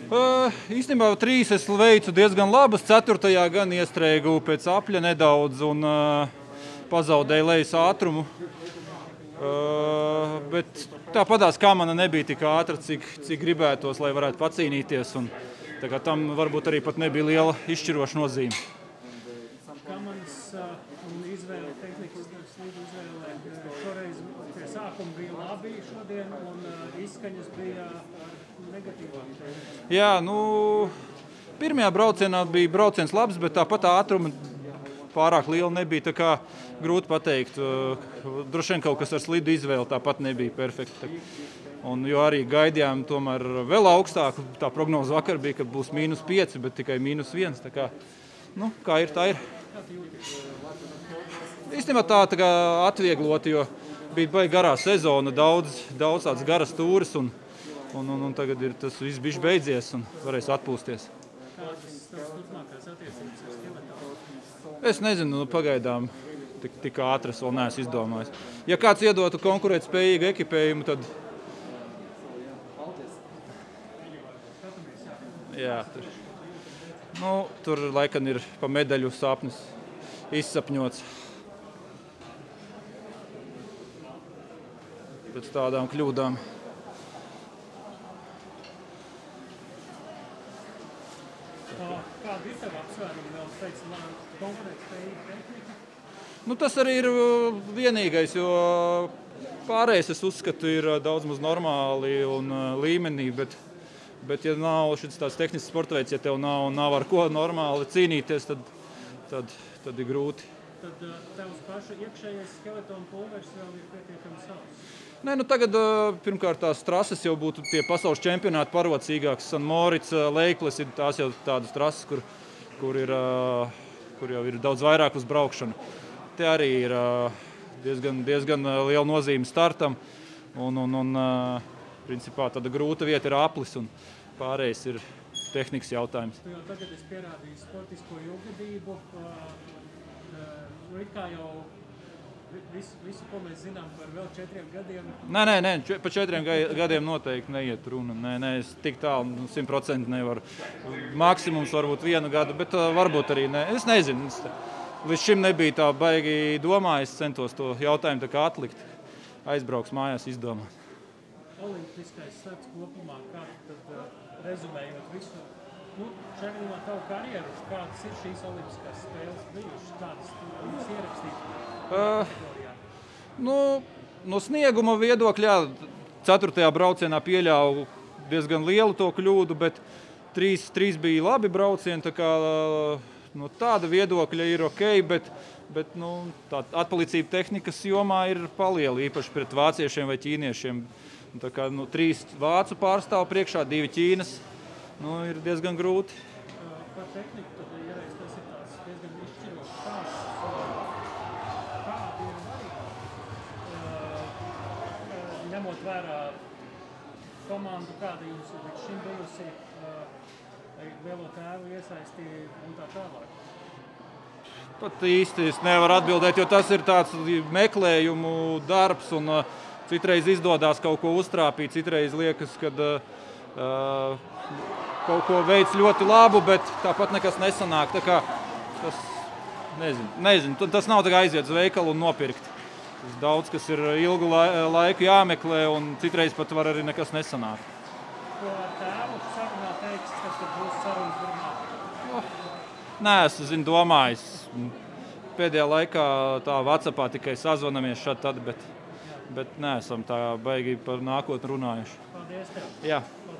Īstenībā 3 es veicu diezgan labas, 4. gan iestrēgu pēc apļa nedaudz un pazaudēju lejas ātrumu. Bet tāpatās kamana nebija tik ātra, cik gribētos, lai varētu pacīnīties. Un, tā kā tam varbūt arī pat nebija liela izšķiroša nozīme. Kamanas un izvēle, tehnikas slīdu izvēle šoreiz pie sākuma bija labi šodien un izskaņas bija negatīvāk. Jā, pirmajā braucienā bija brauciens labs, bet tāpat ātruma pārāk liela nebija, tā kā grūti pateikt. Droši vien kaut kas ar slidu izvēli tāpat nebija perfekta. Un, jo arī gaidījām tomēr vēl augstāku, tā prognoze vakar bija, ka būs -5, bet tikai -1. Tā kā, kā ir, tā ir. Īstenībā tā kā atviegloti, jo bija baigi garā sezona, daudz tāds garas tūris un tagad ir tas viss bišķi beidzies un varēs atpūsties. Kādas tavas turpmākās attiecības ar Skeletonu? Es nezinu, pagaidām tik ātras vēl neesmu izdomājis. Ja kāds iedotu konkurēt spējīgu ekipējumu, tad... Jā, tur laikam ir pa medaļu sapnis izsapņots. Pēc tādām kļūdām. Kāda ir tava apsvēruma vēl pēc konkurētspējīga tehnika? Tas arī ir vienīgais, jo pārējais es uzskatu ir daudz maz normāli un līmenī, bet ja nav šis tāds tehnisks sportveids, ja tev nav ar ko normāli cīnīties, tad ir grūti. Tad tavs paša iekšējais Skeletona pulveris vēl ir pietiekami savs? Tagad pirmkārt tās trases jau būtu tie pasaules čempionāti parocīgāks. San Morits, Leikles ir tās jau tādas trases, kur jau ir daudz vairāk uz braukšanu. Te arī ir diezgan liela nozīme startam un principā tāda grūta vieta ir aplis un pārējais ir tehnikas jautājums. Tu jau tagad esi pierādījis sportisko ilgadību. It kā jau visu, ko mēs zinām par vēl 4 gadiem. Nē, pa 4 gadiem noteikti neiet runa. Nē, es tik tālu 100% nevaru. Maksimums varbūt 1 gadu, bet varbūt arī ne. Es nezinu. Līdz šim nebija tā baigi domājis, centos to jautājumu tā kā atlikt. Aizbrauks mājās izdomāt. Olimpiskais starts kopumā, kā tad rezumējot visu, šajā gadījumā tavu karjeru, kādas ir šīs olimpiskās spēles bijušas, kādas tu ierakstīt? No snieguma viedokļā 4. braucienā pieļāvu diezgan lielu to kļūdu, bet 3 bija labi braucieni, tā kā no tāda viedokļa ir ok, bet tā atpalicība tehnikas jomā ir paliela, īpaši pret vāciešiem vai ķīniešiem. Tā kā 3 vācu pārstāv priekšā, 2 Ķīnas, ir diezgan grūti. Par tehniku, tad iereiz tas ir tāds diezgan izšķirošs stāsts. Kādi ir arī, ņemot vērā komandu, kāda jums ir līdz šim bijusi, lielo tēvu iesaistīja un tā tālāk? Pat īsti es nevaru atbildēt, jo tas ir tāds meklējumu darbs un citreiz izdodās kaut ko uztrāpīt, citreiz liekas, kad kaut ko veids ļoti labu, bet tāpat nekas nesanāk. Tā kā tas, nezinu, tas nav tā kā aiziet uz veikalu un nopirkt. Tas daudz, kas ir ilgu laiku jāmeklē un citreiz pat var arī nekas nesanāk. Ko ar tēvu sarunā teiks, kas tad būs sarunas runāt? Nē, es domājis. Pēdējā laikā tā WhatsAppā tikai sazvanamies šad tad, bet neesam tā baigi par nākotni runājuši. Paldies tev! Jā.